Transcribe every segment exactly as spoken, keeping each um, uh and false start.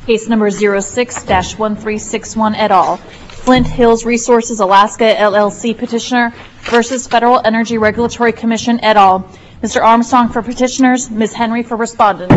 Case number zero six dash one three six one et al. Flint Hills Resources Alaska L L C petitioner versus Federal Energy Regulatory Commission et al. Mister Armstrong for petitioners, Miz Henry for respondents.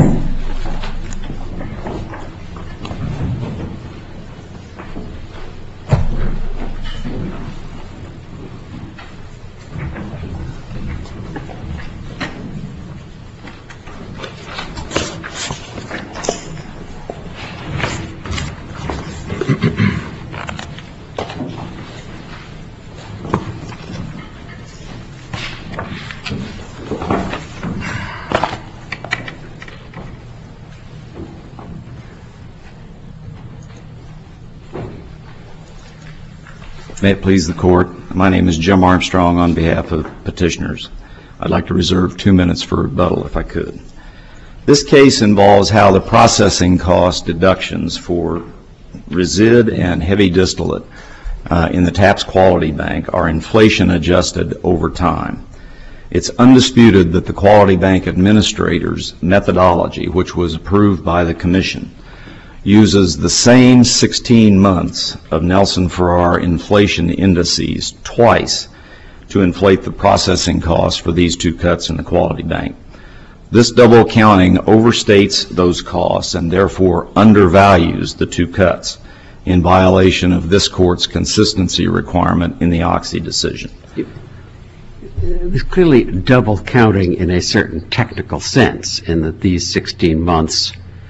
May it please the Court, my name is Jim Armstrong on behalf of petitioners. I'd like to reserve two minutes for rebuttal if I could. This case involves how the processing cost deductions for resid and heavy distillate uh, in the TAPS Quality Bank are inflation adjusted over time. It's undisputed that the Quality Bank Administrator's methodology, which was approved by the Commission, uses the same sixteen months of Nelson Farrar inflation indices twice to inflate the processing costs for these two cuts in the Quality Bank. This double counting overstates those costs and therefore undervalues the two cuts in violation of this Court's consistency requirement in the Oxy decision. There's clearly double counting in a certain technical sense in that these sixteen months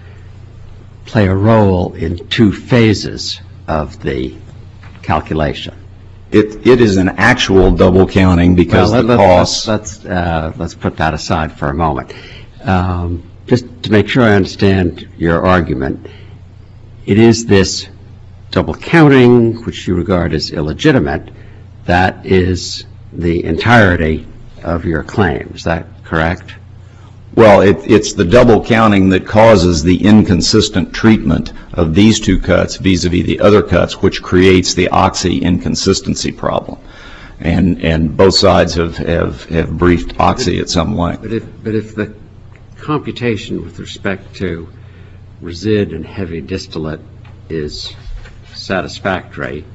play a role in two phases of the calculation. It, it is an actual double counting because well, the let, costs... Let's, let's, uh, let's put that aside for a moment. Um, just to make sure I understand your argument, it is this double counting, which you regard as illegitimate, that is the entirety of your claim. Is that correct? Well, it, it's the double counting that causes the inconsistent treatment of these two cuts vis-a-vis the other cuts, which creates the Oxy inconsistency problem. And, and both sides have, have, have briefed Oxy at some length. But if, but if the computation with respect to resid and heavy distillate is satisfactory,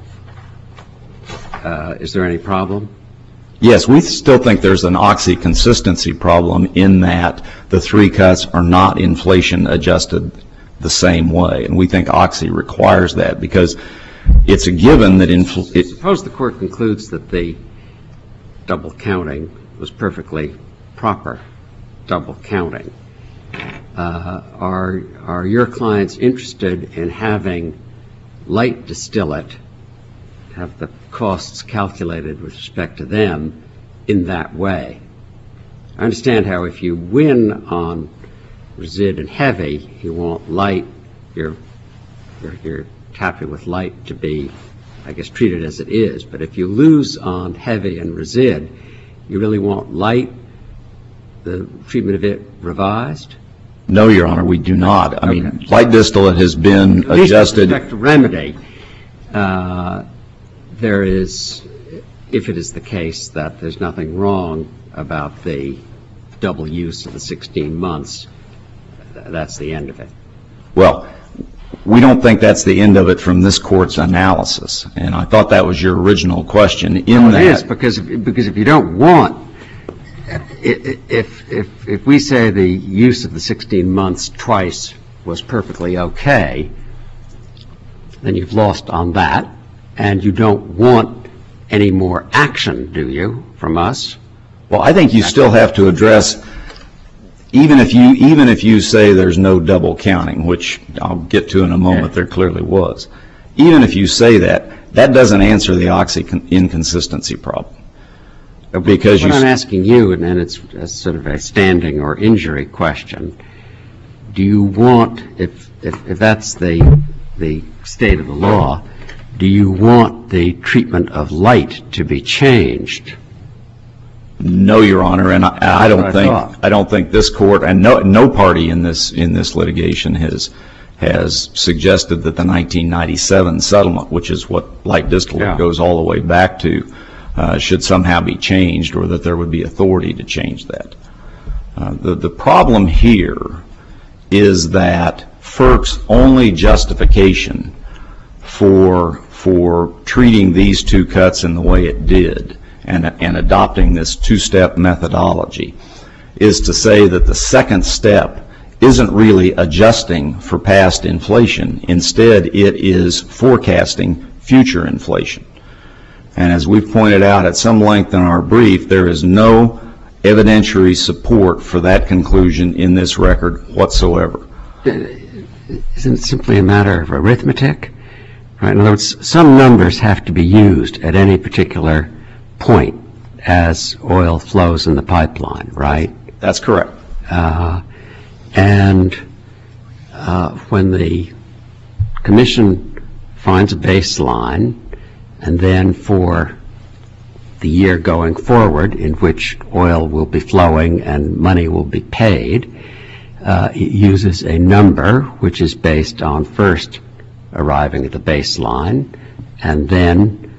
uh, is there any problem? Yes, we still think there's an Oxy consistency problem in that the three cuts are not inflation adjusted the same way. And we think Oxy requires that because it's a given that infl- it Suppose the Court concludes that the double counting was perfectly proper double counting. Uh, are, are your clients interested in having light distillate have the costs calculated with respect to them in that way? I understand how if you win on resid and heavy, you want light, you're, you're, you're happy with light to be, I guess, treated as it is. But if you lose on heavy and resid, you really want light, the treatment of it revised? No, Your Honor, we do not. I Okay. mean, light distillate has been At least adjusted. with respect to remedy, uh, there is, if it is the case that there's nothing wrong about the double use of the sixteen months, that's the end of it. Well, we don't think that's the end of it from this Court's analysis. And I thought that was your original question. In well, that, it is, because if, because if you don't want, if, if, if we say the use of the sixteen months twice was perfectly okay, then you've lost on that. And you don't want any more action, do you, from us? well, I think you still have to address, even if you even if you say there's no double counting, which I'll get to in a moment, there clearly was. Even if you say that, that doesn't answer the Oxy inconsistency problem. Because what you I'm asking you, and then it's a sort of a standing or injury question, do you want, if, if, if that's the, the state of the law, do you want the treatment of light to be changed? No, Your Honor, and I, I don't I think thought. I don't think this Court and no no party in this in this litigation has has suggested that the nineteen ninety-seven settlement, which is what light distillate Yeah. goes all the way back to, uh, should somehow be changed, or that there would be authority to change that. Uh, the the problem here is that FERC's only justification for, for treating these two cuts in the way it did and, and adopting this two-step methodology is to say that the second step isn't really adjusting for past inflation. Instead, it is forecasting future inflation. And as we've pointed out at some length in our brief, there is no evidentiary support for that conclusion in this record whatsoever. Isn't it simply a matter of arithmetic? Right? In other words, some numbers have to be used at any particular point as oil flows in the pipeline, right? That's correct. Uh, and uh, when the Commission finds a baseline, and then for the year going forward in which oil will be flowing and money will be paid, uh, it uses a number which is based on first arriving at the baseline and then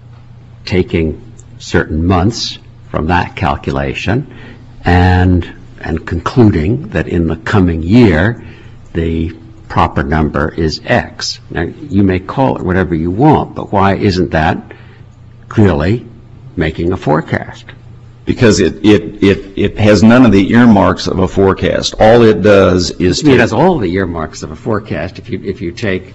taking certain months from that calculation and and concluding that in the coming year the proper number is X. Now, you may call it whatever you want, but why isn't that clearly making a forecast? Because it, it, it, it has none of the earmarks of a forecast. All it does is... It has all the earmarks of a forecast. If you, if you take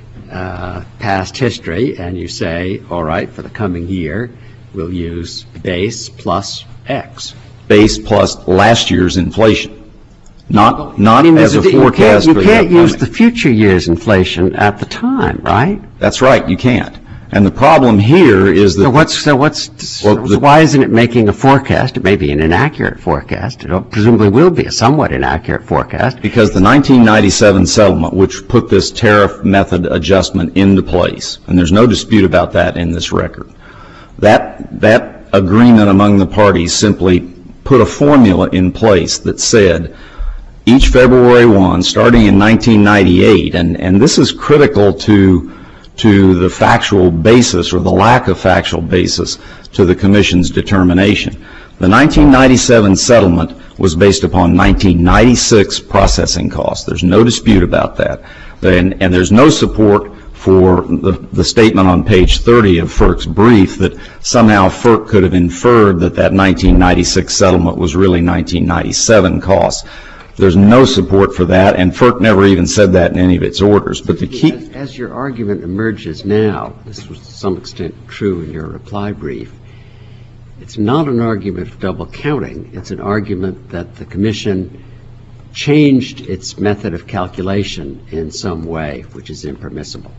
uh, past history and you say, all right, for the coming year, we'll use base plus X. Base plus last year's inflation. Not, not I mean, as a forecast. You for can't, you can't the use the future year's inflation at the time, right? That's right, you can't. And the problem here is that... So what's, so what's, Well, so the- why isn't it making a forecast? It may be an inaccurate forecast. It presumably will be a somewhat inaccurate forecast. Because the nineteen ninety-seven settlement, which put this tariff method adjustment into place, and there's no dispute about that in this record, that, that agreement among the parties simply put a formula in place that said each February first, starting in nineteen ninety-eight, and, and this is critical to, to the factual basis or the lack of factual basis to the Commission's determination. The nineteen ninety-seven settlement was based upon nineteen ninety-six processing costs. There's no dispute about that. And, and there's no support for the, the statement on page thirty of FERC's brief that somehow FERC could have inferred that that nineteen ninety-six settlement was really nineteen ninety-seven costs. There's no support for that, and FERC never even said that in any of its orders. But the key... As, as your argument emerges now, this was to some extent true in your reply brief, it's not an argument of double counting. It's an argument that the Commission changed its method of calculation in some way, which is impermissible.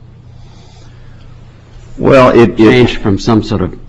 Well, it... it Changed from some sort of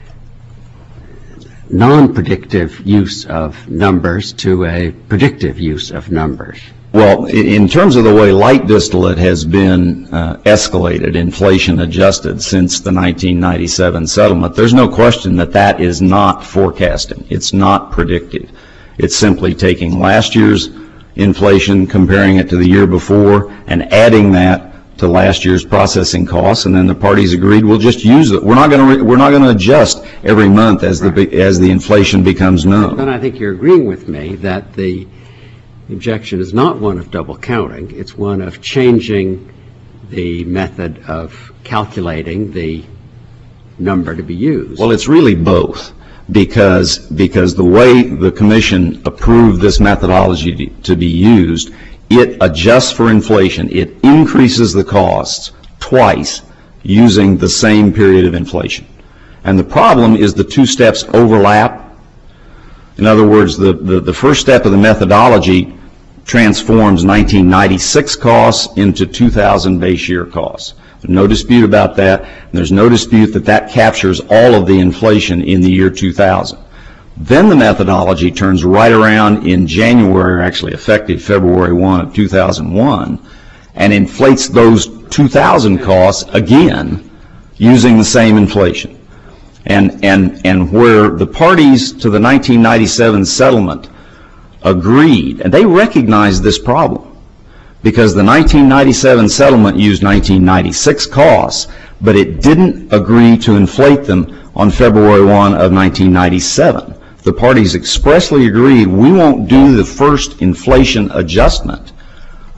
non-predictive use of numbers to a predictive use of numbers. Well, i- in terms of the way light distillate has been uh, escalated, inflation adjusted since the nineteen ninety-seven settlement, there's no question that that is not forecasting. It's not predictive. It's simply taking last year's inflation, comparing it to the year before, and adding that to last year's processing costs, and then the parties agreed we'll just use it. We're not going to we're not going to adjust every month as the be- as the inflation becomes known. Then I think you're agreeing with me that the objection is not one of double counting. It's one of changing the method of calculating the number to be used. Well, it's really both, because because the way the Commission approved this methodology to, to be used, it adjusts for inflation. It increases the costs twice using the same period of inflation. And the problem is the two steps overlap. In other words, the, the, the first step of the methodology transforms nineteen ninety-six costs into two thousand base year costs. There's no dispute about that. And there's no dispute that that captures all of the inflation in the year two thousand. Then the methodology turns right around in January, actually effective February first of two thousand one, and inflates those two thousand costs again using the same inflation. And, and, and where the parties to the nineteen ninety-seven settlement agreed, and they recognized this problem, because the nineteen ninety-seven settlement used nineteen ninety-six costs, but it didn't agree to inflate them on February first of nineteen ninety-seven. The parties expressly agreed we won't do the first inflation adjustment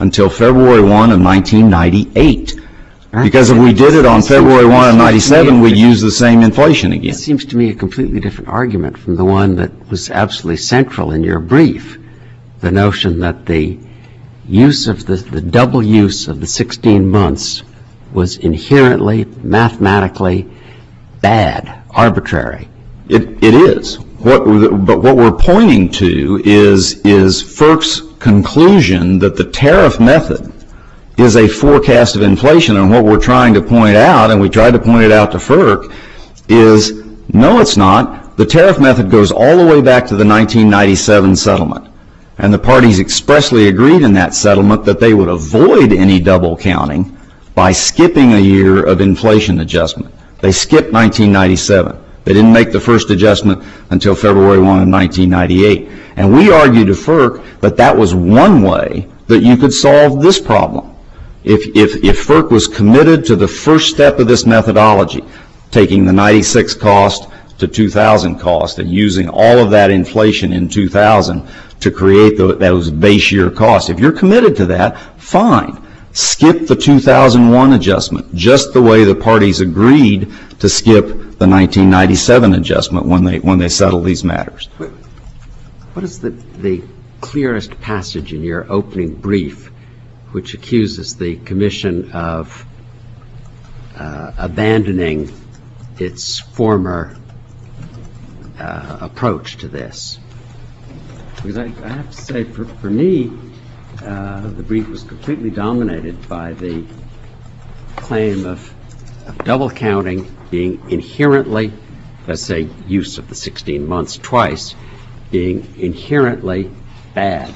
until February first of nineteen ninety-eight. Because if we did it on February first of ninety-seven, we'd use the same inflation again. It seems to me a completely different argument from the one that was absolutely central in your brief, the notion that the use of the, the double use of the sixteen months was inherently, mathematically bad, arbitrary. It, it is. What, but what we're pointing to is, is FERC's conclusion that the tariff method is a forecast of inflation, and what we're trying to point out, and we tried to point it out to FERC, is no, it's not. The tariff method goes all the way back to the nineteen ninety-seven settlement, and the parties expressly agreed in that settlement that they would avoid any double counting by skipping a year of inflation adjustment. They skipped nineteen ninety-seven. They didn't make the first adjustment until February first of nineteen ninety-eight. And we argued to FERC that that was one way that you could solve this problem. If, if, if FERC was committed to the first step of this methodology, taking the ninety-six cost to two thousand cost and using all of that inflation in two thousand to create the, those base year costs, if you're committed to that, fine. Skip the two thousand one adjustment, just the way the parties agreed to skip the nineteen ninety-seven adjustment when they, when they settled these matters. What is the, the clearest passage in your opening brief which accuses the Commission of uh, abandoning its former uh, approach to this? Because I, I have to say, for, for me, uh, the brief was completely dominated by the claim of, of double counting being inherently, let's say, use of the sixteen months twice, being inherently bad.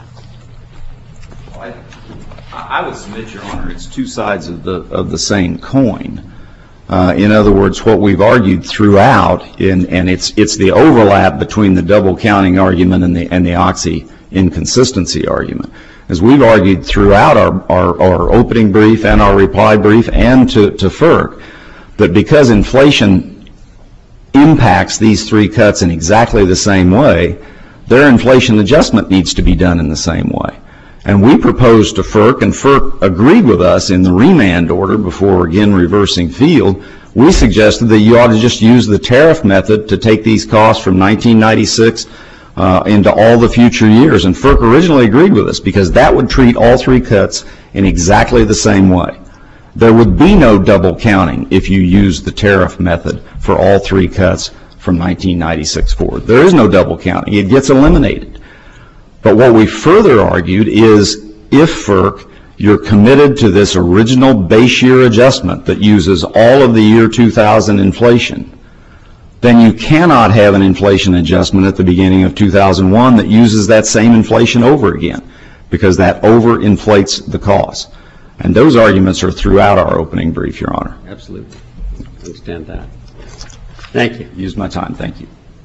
I, I would submit, Your Honor, it's two sides of the of the same coin. Uh, in other words, what we've argued throughout, in, and it's it's the overlap between the double counting argument and the and the Oxy inconsistency argument, as we've argued throughout our, our, our opening brief and our reply brief and to, to FERC, that because inflation impacts these three cuts in exactly the same way, their inflation adjustment needs to be done in the same way. And we proposed to FERC, and FERC agreed with us in the remand order before again reversing field. We suggested that you ought to just use the tariff method to take these costs from nineteen ninety-six uh, into all the future years. And FERC originally agreed with us because that would treat all three cuts in exactly the same way. There would be no double counting if you used the tariff method for all three cuts from nineteen ninety-six forward. There is no double counting. It gets eliminated. But what we further argued is if FERC, you're committed to this original base year adjustment that uses all of the year two thousand inflation, then you cannot have an inflation adjustment at the beginning of two thousand one that uses that same inflation over again, because that overinflates the cost. And those arguments are throughout our opening brief, Your Honor. Absolutely. I understand that. Thank you. Use my time. Thank you.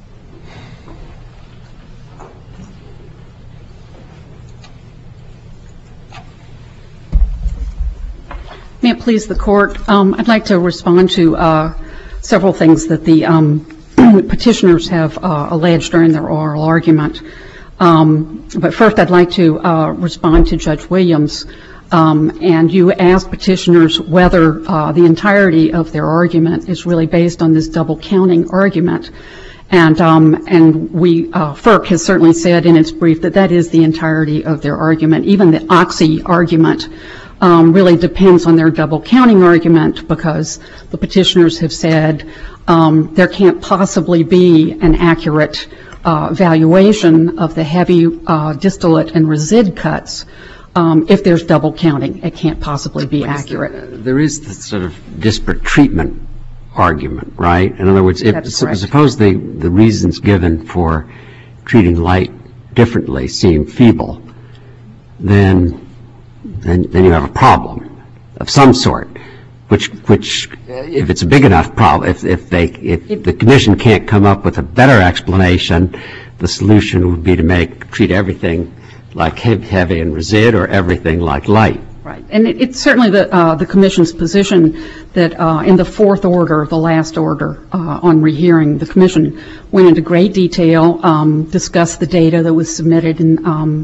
May it please the Court, um, I'd like to respond to uh, several things that the um, petitioners have uh, alleged during their oral argument. Um, but first, I'd like to uh, respond to Judge Williams. Um, and you asked petitioners whether uh, the entirety of their argument is really based on this double counting argument. And, um, and we, uh, FERC has certainly said in its brief that that is the entirety of their argument. Even the Oxy argument um, really depends on their double counting argument, because the petitioners have said um, there can't possibly be an accurate uh, valuation of the heavy uh, distillate and resid cuts um, if there's double counting. It can't possibly be accurate. There, there is this sort of disparate treatment argument, right? In other words, if, suppose the, the reasons given for treating light differently seem feeble, then, then, then you have a problem of some sort, which, which if it's a big enough problem, if, if, they, if the Commission can't come up with a better explanation, the solution would be to make, treat everything like heavy and resid or everything like light. Right. And it, it's certainly the, uh, the Commission's position that uh, in the fourth order, the last order uh, on rehearing, the Commission went into great detail, um, discussed the data that was submitted in um,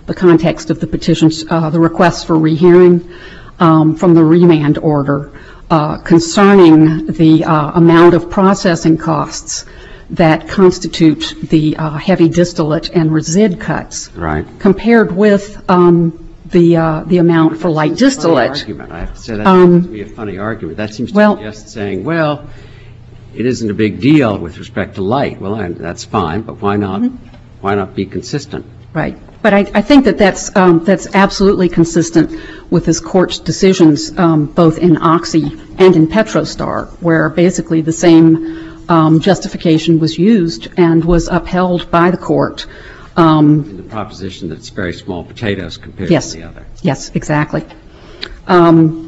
the context of the petitions, uh, the requests for rehearing um, from the remand order uh, concerning the uh, amount of processing costs that constitute the uh, heavy distillate and resid cuts, Right. compared with um, the uh, the amount for light Funny distillate. argument. I have to say that Um, seems to be a funny argument. That seems to well- be just saying, well, it isn't a big deal with respect to light. Well, I- that's fine, but why not, Mm-hmm. why not be consistent? Right. But I, I think that that's, um, that's absolutely consistent with this court's decisions, um, both in Oxy and in Petrostar, where basically the same um, justification was used and was upheld by the court. Um, In the proposition that it's very small potatoes compared Yes. to the other. Yes, exactly. Um,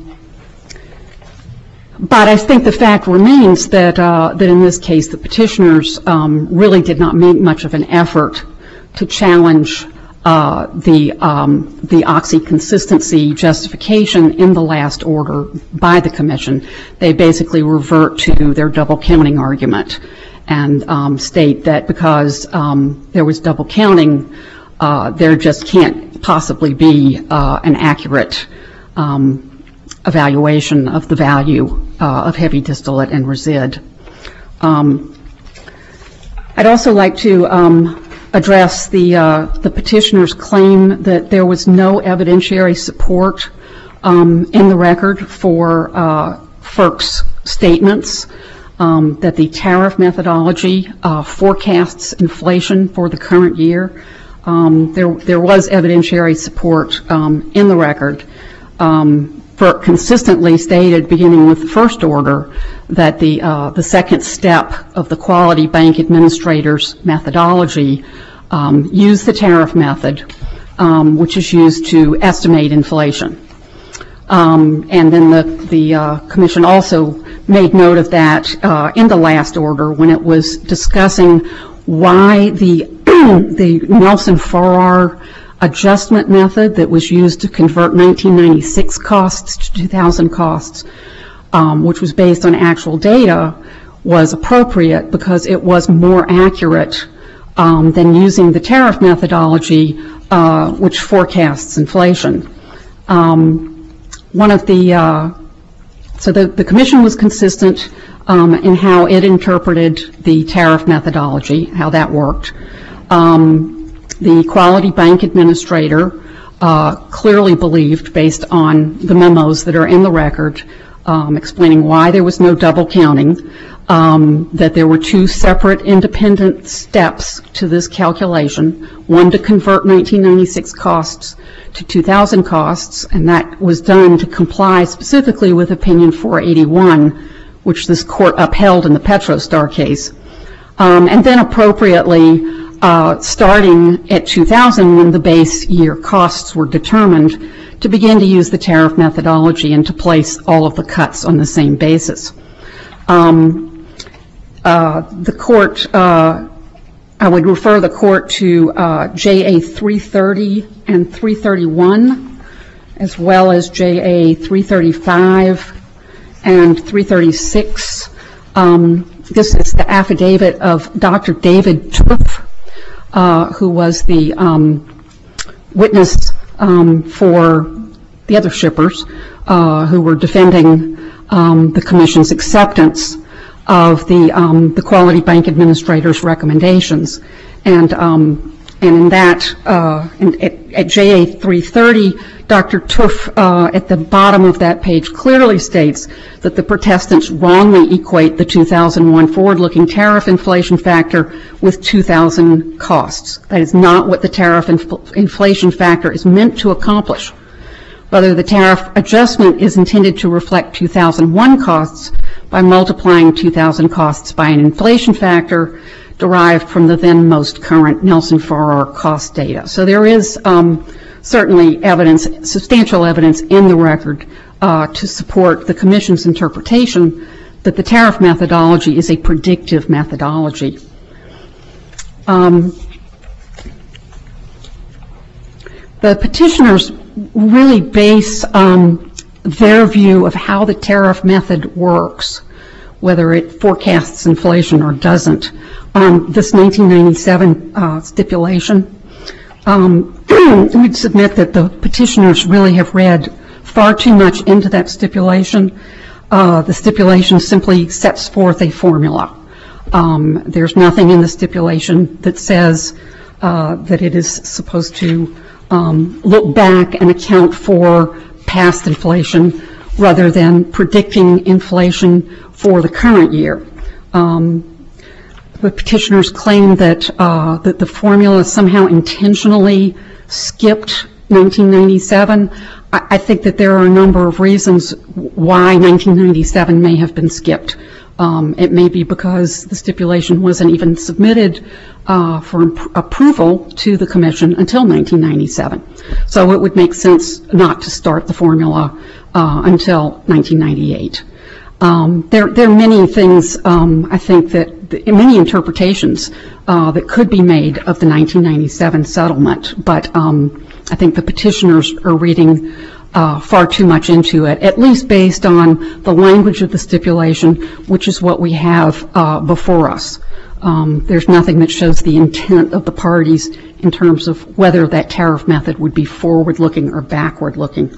But I think the fact remains that, uh, that in this case, the petitioners um, really did not make much of an effort to challenge uh, the, um, the Oxy consistency justification in the last order by the Commission. They basically revert to their double counting argument and um, state that because um, there was double counting, uh, there just can't possibly be uh, an accurate um, evaluation of the value uh, of heavy distillate and resid. Um, I'd also like to um, address the, uh, the petitioner's claim that there was no evidentiary support um, in the record for uh, F E R C's statements um, that the tariff methodology uh, forecasts inflation for the current year. Um, there, there was evidentiary support um, in the record. Um, F E R C consistently stated, beginning with the first order, that the uh, the second step of the Quality Bank Administrator's methodology um, used the tariff method, um, which is used to estimate inflation. Um, and then the the uh, Commission also made note of that uh, in the last order when it was discussing why the the Nelson-Farrar adjustment method that was used to convert nineteen ninety-six costs to two thousand costs, um, which was based on actual data, was appropriate because it was more accurate um, than using the tariff methodology, uh, which forecasts inflation. Um, one of the, uh, so the, the Commission was consistent um, in how it interpreted the tariff methodology, how that worked. Um, The Quality Bank Administrator uh, clearly believed, based on the memos that are in the record, um, explaining why there was no double counting, um, that there were two separate independent steps to this calculation, one to convert nineteen ninety-six costs to two thousand costs, and that was done to comply specifically with Opinion four eighty-one, which this court upheld in the Petrostar case. Um, and then appropriately, Uh, starting at two thousand, when the base year costs were determined, to begin to use the tariff methodology and to place all of the cuts on the same basis. Um, uh, the court, uh, I would refer the court to uh, J A three thirty and three thirty-one, as well as J A three thirty-five and three thirty-six. Um, this is the affidavit of Doctor David Tuff, Uh, who was the um, witness um, for the other shippers uh, who were defending um, the Commission's acceptance of the um, the Quality Bank Administrator's recommendations. And um, and in that, uh, in, at, at J A three thirty, Doctor Tuff uh, at the bottom of that page clearly states that the protestants wrongly equate the two thousand one forward-looking tariff inflation factor with two thousand costs. That is not what the tariff infl inflation factor is meant to accomplish. Whether the tariff adjustment is intended to reflect two thousand one costs by multiplying two thousand costs by an inflation factor derived from the then most current Nelson-Farrar cost data. So there is um, certainly evidence, substantial evidence in the record uh, to support the Commission's interpretation that the tariff methodology is a predictive methodology. Um, the petitioners really base um, their view of how the tariff method works, whether it forecasts inflation or doesn't, on this nineteen ninety-seven uh, stipulation. Um, we'd submit that the petitioners really have read far too much into that stipulation. Uh, the stipulation simply sets forth a formula. Um, there's nothing in the stipulation that says uh, that it is supposed to um, look back and account for past inflation rather than predicting inflation for the current year. Um, the petitioners claim that, uh, that the formula somehow intentionally skipped nineteen ninety-seven. I, I think that there are a number of reasons why nineteen ninety-seven may have been skipped. Um, it may be because the stipulation wasn't even submitted uh, for imp- approval to the Commission until nineteen ninety-seven. So it would make sense not to start the formula uh, until nineteen ninety-eight. Um, there, there are many things, um, I think, that the, many interpretations uh, that could be made of the nineteen ninety-seven settlement, but um, I think the petitioners are reading uh, far too much into it, at least based on the language of the stipulation, which is what we have uh, before us. Um, there's nothing that shows the intent of the parties in terms of whether that tariff method would be forward-looking or backward-looking.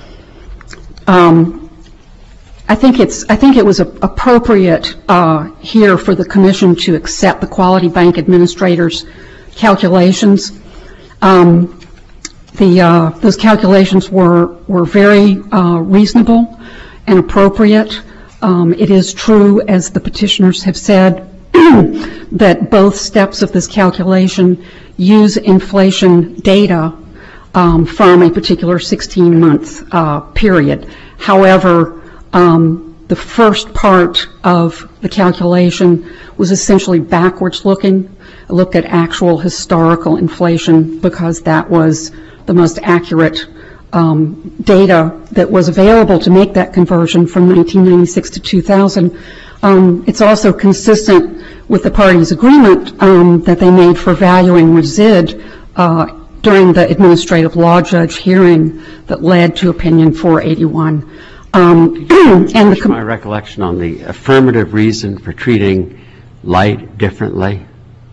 Um, I think it's. I think it was appropriate uh, here for the Commission to accept the Quality Bank Administrator's calculations. Um, the uh, those calculations were were very uh, reasonable and appropriate. Um, it is true, as the petitioners have said, that both steps of this calculation use inflation data um, from a particular sixteen-month uh, period. However, Um, the first part of the calculation was essentially backwards looking. It looked at actual historical inflation because that was the most accurate um, data that was available to make that conversion from nineteen ninety-six to two thousand. Um, it's also consistent with the parties' agreement um, that they made for valuing resid uh, during the administrative law judge hearing that led to Opinion four eighty-one. Um, and the my recollection on the affirmative reason for treating light differently.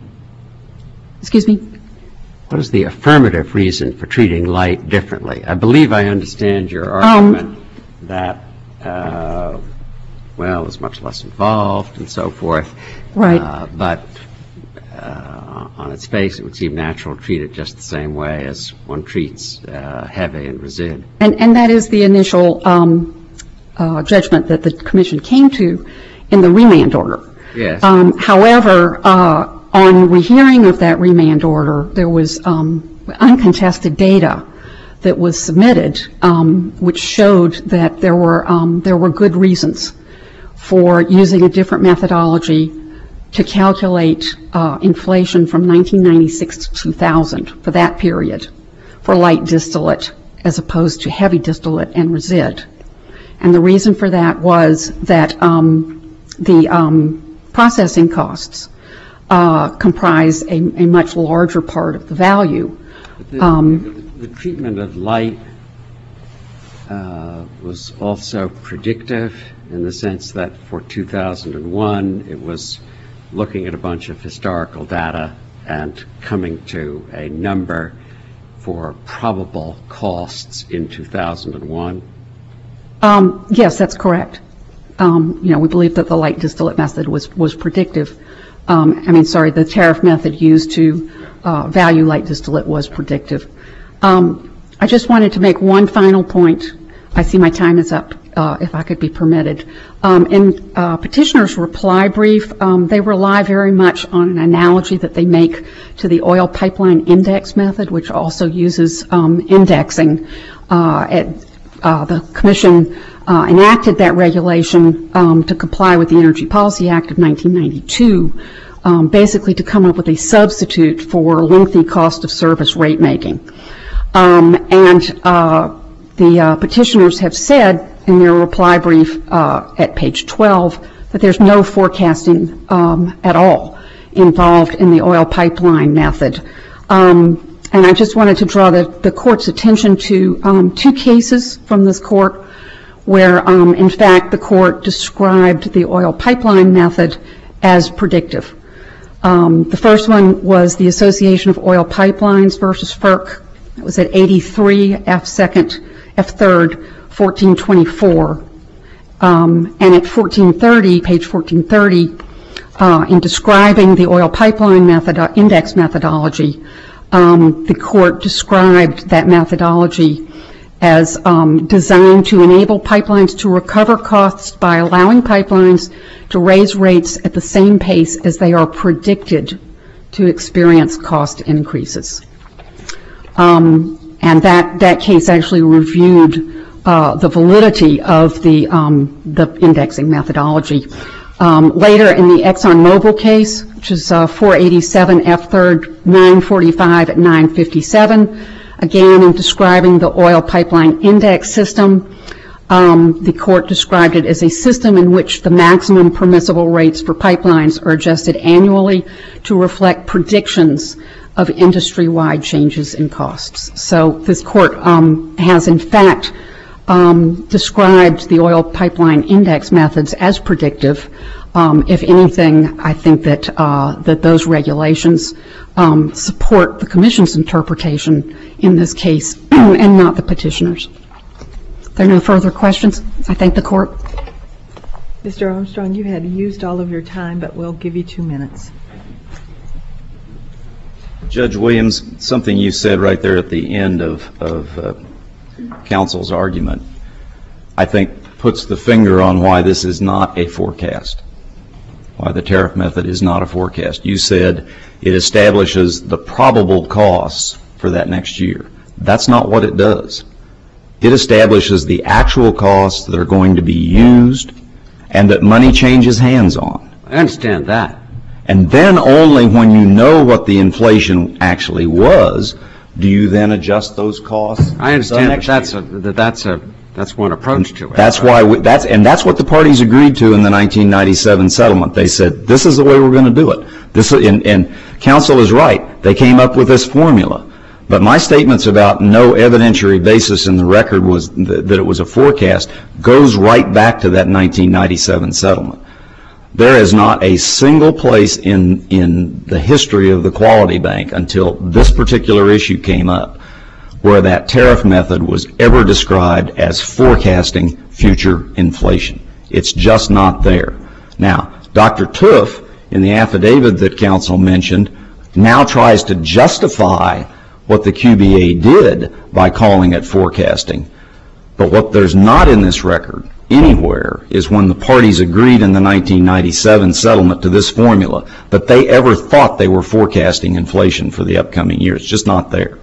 Excuse me? What is the affirmative reason for treating light differently? I believe I understand your argument um, that, uh, well, it's much less involved and so forth. Right. Uh, but uh, on its face, it would seem natural to treat it just the same way as one treats uh, heavy and resid. And, and that is the initial um, Uh, judgment that the Commission came to in the remand order. Yes. Um, however, uh, on rehearing of that remand order, there was um, uncontested data that was submitted, um, which showed that there were um, there were good reasons for using a different methodology to calculate uh, inflation from nineteen ninety-six to two thousand for that period for light distillate as opposed to heavy distillate and resid. And the reason for that was that um, the um, processing costs uh, comprise a, a much larger part of the value. The, um, the, the treatment of light uh, was also predictive in the sense that for two thousand one it was looking at a bunch of historical data and coming to a number for probable costs in two thousand one. Um, yes, that's correct. Um, you know, we believe that the light distillate method was, was predictive. Um, I mean, sorry, the tariff method used to uh, value light distillate was predictive. Um, I just wanted to make one final point. I see my time is up, uh, if I could be permitted. Um, in uh, petitioner's reply brief, um, they rely very much on an analogy that they make to the oil pipeline index method, which also uses um, indexing uh, at Uh, the Commission uh, enacted that regulation um, to comply with the Energy Policy Act of nineteen ninety-two, um, basically to come up with a substitute for lengthy cost of service rate making. Um, and uh, the uh, petitioners have said in their reply brief uh, at page twelve that there's no forecasting um, at all involved in the oil pipeline method. Um, And I just wanted to draw the, the court's attention to um, two cases from this court where, um, in fact, the court described the oil pipeline method as predictive. Um, the first one was the Association of Oil Pipelines versus FERC It was at eighty-three F second, F third, fourteen twenty-four. Um, and at fourteen thirty, page fourteen thirty, uh, in describing the oil pipeline method, index methodology, um, the court described that methodology as um, designed to enable pipelines to recover costs by allowing pipelines to raise rates at the same pace as they are predicted to experience cost increases. Um, and that, that case actually reviewed uh, the validity of the, um, the indexing methodology. Um, later in the ExxonMobil case, which is uh, four eighty-seven F third, nine forty-five at nine fifty-seven, again, in describing the oil pipeline index system, um, the court described it as a system in which the maximum permissible rates for pipelines are adjusted annually to reflect predictions of industry-wide changes in costs. So this court um, has, in fact, um, described the oil pipeline index methods as predictive. Um, if anything, I think that uh, that those regulations um, support the Commission's interpretation in this case and not the petitioner's. If there are no further questions, I thank the court. Mister Armstrong, you had used all of your time, but we'll give you two minutes. Judge Williams, something you said right there at the end of, of uh, counsel's argument, I think puts the finger on why this is not a forecast, why the tariff method is not a forecast. You said it establishes the probable costs for that next year. That's not what it does. It establishes the actual costs that are going to be used and that money changes hands on. I understand that. And then only when you know what the inflation actually was, do you then adjust those costs? I understand that that's a, that that's a that's one approach to it. That's why we, that's and that's what the parties agreed to in the nineteen ninety-seven settlement. They said this is the way we're going to do it. This and, and counsel is right. They came up with this formula. But my statements about no evidentiary basis in the record was th- that it was a forecast goes right back to that nineteen ninety-seven settlement. There is not a single place in, in the history of the Quality Bank until this particular issue came up where that tariff method was ever described as forecasting future inflation. It's just not there. Now, Doctor Toof, in the affidavit that counsel mentioned, now tries to justify what the Q B A did by calling it forecasting. But what there's not in this record anywhere is when the parties agreed in the nineteen ninety-seven settlement to this formula that they ever thought they were forecasting inflation for the upcoming year. It's just not there.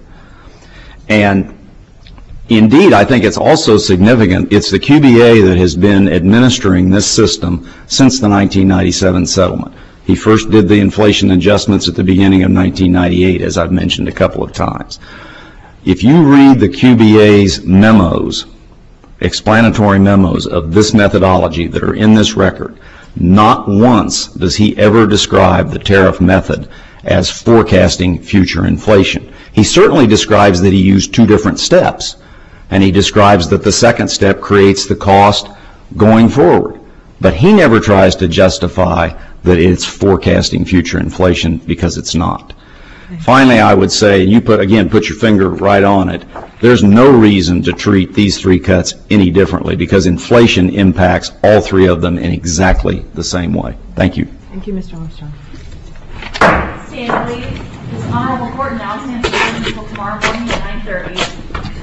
And indeed, I think it's also significant. It's the Q B A that has been administering this system since the nineteen ninety-seven settlement. He first did the inflation adjustments at the beginning of nineteen ninety-eight, as I've mentioned a couple of times. If you read the Q B A's memos, explanatory memos of this methodology that are in this record, not once does he ever describe the tariff method as forecasting future inflation. He certainly describes that he used two different steps, and he describes that the second step creates the cost going forward. But he never tries to justify that it's forecasting future inflation, because it's not. Finally, I would say, you put again, put your finger right on it, there's no reason to treat these three cuts any differently, because inflation impacts all three of them in exactly the same way. Thank you. Thank you, Mister Armstrong. Stand, please. This honorable court now stands adjourned until tomorrow morning at nine thirty.